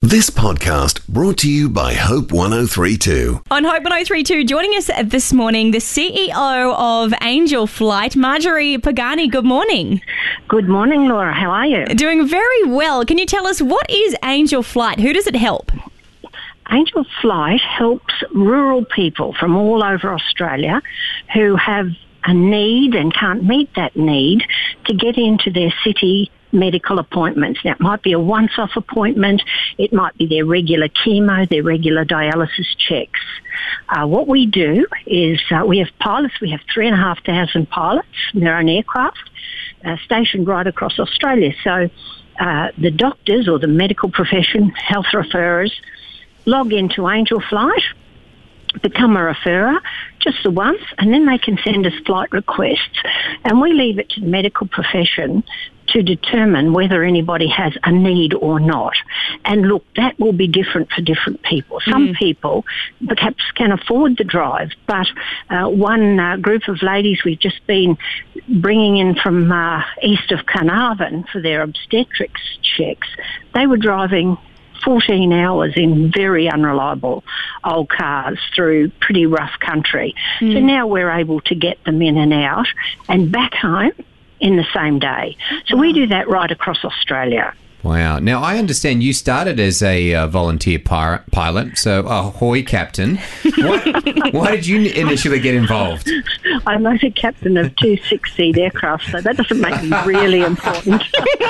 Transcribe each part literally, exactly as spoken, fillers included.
This podcast brought to you by Hope one oh three point two. On Hope one oh three point two, joining us this morning, the C E O of Angel Flight, Marjorie Pagani. Good morning. Good morning, Laura. How are you? Doing very well. Can you tell us, what is Angel Flight? Who does it help? Angel Flight helps rural people from all over Australia who have a need and can't meet that need to get into their city medical appointments. Now, it might be a once-off appointment. It might be their regular chemo, their regular dialysis checks. Uh, what we do is uh, we have pilots. We have three and a half thousand pilots in their own aircraft uh, stationed right across Australia. So uh, the doctors or the medical profession, health referrers, log into Angel Flight, become a referrer just the once, and then they can send us flight requests. And we leave it to the medical profession to determine whether anybody has a need or not. And look, that will be different for different people. Some mm. people perhaps can afford the drive, but uh, one uh, group of ladies we've just been bringing in from uh, east of Carnarvon for their obstetrics checks, they were driving fourteen hours in very unreliable old cars through pretty rough country. Mm. So now we're able to get them in and out and back home in the same day. So we do that right across Australia. Wow. Now, I understand you started as a uh, volunteer pir- pilot, so ahoy, Captain. Why, why did you initially get involved? I'm not a captain of two six-seat aircraft, so that doesn't make me really important.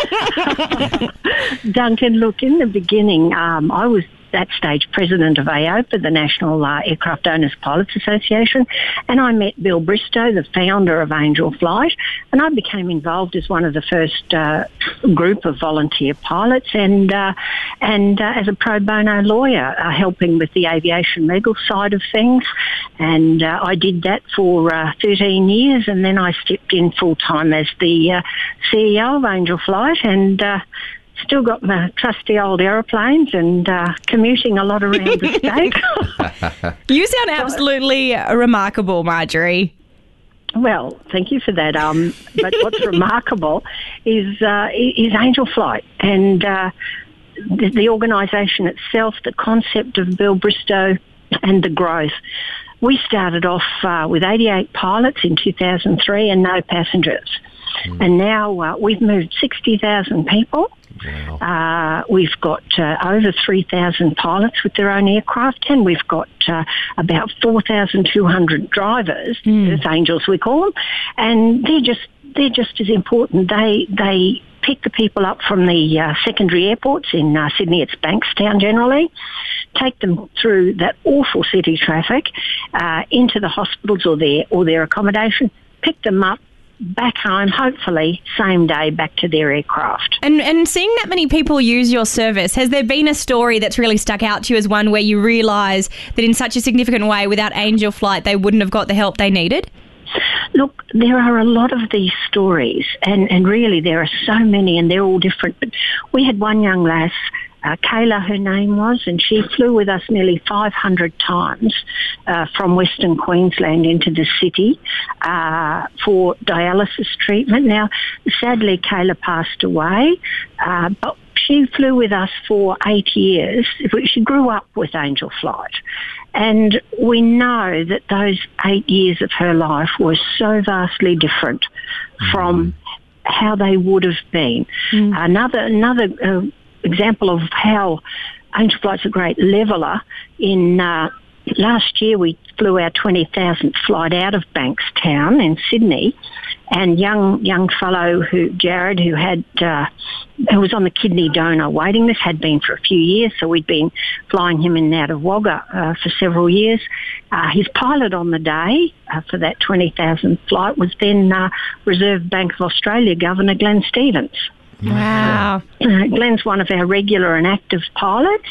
Duncan, look, in the beginning, um, I was that stage president of A O P A, the National uh, Aircraft Owners Pilots Association, and I met Bill Bristow, the founder of Angel Flight, and I became involved as one of the first uh, group of volunteer pilots and uh, and uh, as a pro bono lawyer, uh, helping with the aviation legal side of things. And uh, I did that for uh, thirteen years, and then I stepped in full-time as the uh, C E O of Angel Flight, and uh, still got my trusty old aeroplanes and uh, commuting a lot around the state. You sound absolutely remarkable, Marjorie. Well, thank you for that. Um, but what's remarkable is uh, is Angel Flight and uh, the, the organisation itself, the concept of Bill Bristow and the growth. We started off uh, with eighty-eight pilots in two thousand three and no passengers. Mm. And now uh, we've moved sixty thousand people. Wow. Uh, we've got uh, over three thousand pilots with their own aircraft, and we've got uh, about four thousand two hundred drivers, mm. Earth Angels we call them, and they're just they're just as important. They they pick the people up from the uh, secondary airports in uh, Sydney. It's Bankstown generally. Take them through that awful city traffic uh, into the hospitals or their or their accommodation. Pick them up back home, hopefully same day, back to their aircraft. And and seeing that many people use your service, has there been a story that's really stuck out to you as one where you realise that in such a significant way, without Angel Flight, they wouldn't have got the help they needed? Look, there are a lot of these stories, and, and really there are so many, and they're all different. But we had one young lass, Uh, Kayla, her name was, and she flew with us nearly five hundred times uh, from Western Queensland into the city uh, for dialysis treatment. Now, sadly, Kayla passed away, uh, but she flew with us for eight years. She grew up with Angel Flight. And we know that those eight years of her life were so vastly different mm. from how they would have been. Mm. Another, another... Uh, example of how Angel Flight's a great leveller. In uh, last year, we flew our twenty thousandth flight out of Bankstown in Sydney, and young young fellow who Jared, who had uh, who was on the kidney donor waiting list, had been for a few years. So we'd been flying him in and out of Wagga uh, for several years. Uh, his pilot on the day uh, for that twenty thousandth flight was then uh, Reserve Bank of Australia Governor Glenn Stevens. Wow. Uh, Glenn's one of our regular and active pilots.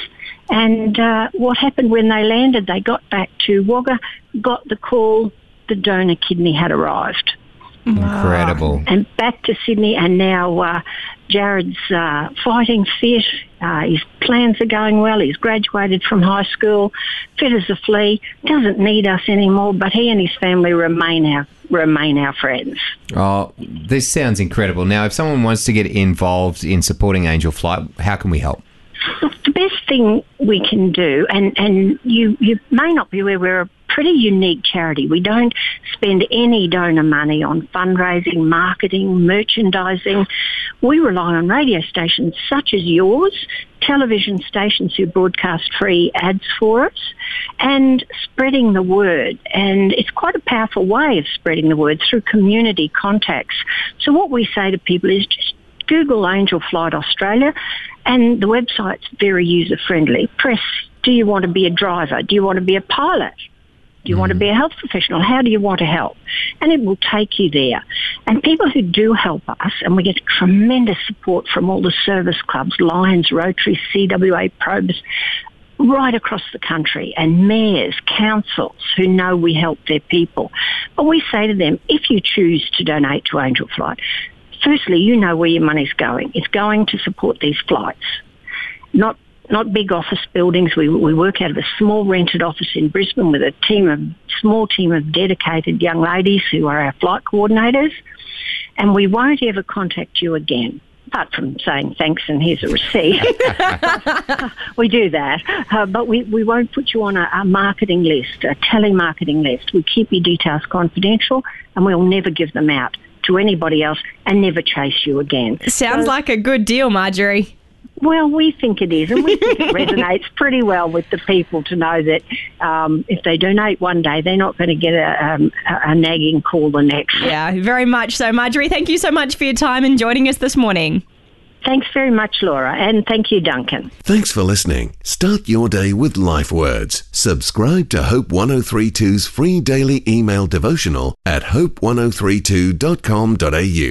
And uh, what happened when they landed, they got back to Wagga, got the call, the donor kidney had arrived. Incredible. And back to Sydney, and now uh, Jared's uh, fighting fit. Uh, his plans are going well. He's graduated from high school, fit as a flea, doesn't need us anymore, but he and his family remain our remain our friends. Oh, this sounds incredible. Now, if someone wants to get involved in supporting Angel Flight, how can we help? Look, the best thing we can do, and, and you, you may not be aware, we're a pretty unique charity. We don't spend any donor money on fundraising, marketing, merchandising. We rely on radio stations such as yours, television stations who broadcast free ads for us, and spreading the word. And it's quite a powerful way of spreading the word through community contacts. So what we say to people is just Google Angel Flight Australia, and the website's very user-friendly. Press, do you want to be a driver? Do you want to be a pilot? Do you mm. want to be a health professional? How do you want to help? And it will take you there. And people who do help us, and we get tremendous support from all the service clubs, Lions, Rotary, C W A, Probus, right across the country, and mayors, councils who know we help their people. But we say to them, if you choose to donate to Angel Flight, firstly, you know where your money's going. It's going to support these flights, not not big office buildings. We we work out of a small rented office in Brisbane with a team of small team of dedicated young ladies who are our flight coordinators, and we won't ever contact you again. Apart from saying thanks and here's a receipt. We do that. Uh, but we, we won't put you on a, a marketing list, a telemarketing list. We keep your details confidential, and we'll never give them out to anybody else and never chase you again. Sounds so, like a good deal, Marjorie. Well, we think it is, and we think it resonates pretty well with the people to know that um, if they donate one day, they're not going to get a, um, a, a nagging call the next. Yeah, very much so. Marjorie, thank you so much for your time and joining us this morning. Thanks very much, Laura, and thank you, Duncan. Thanks for listening. Start your day with Life Words. Subscribe to Hope ten thirty-two's free daily email devotional at hope ten thirty-two dot com dot a u.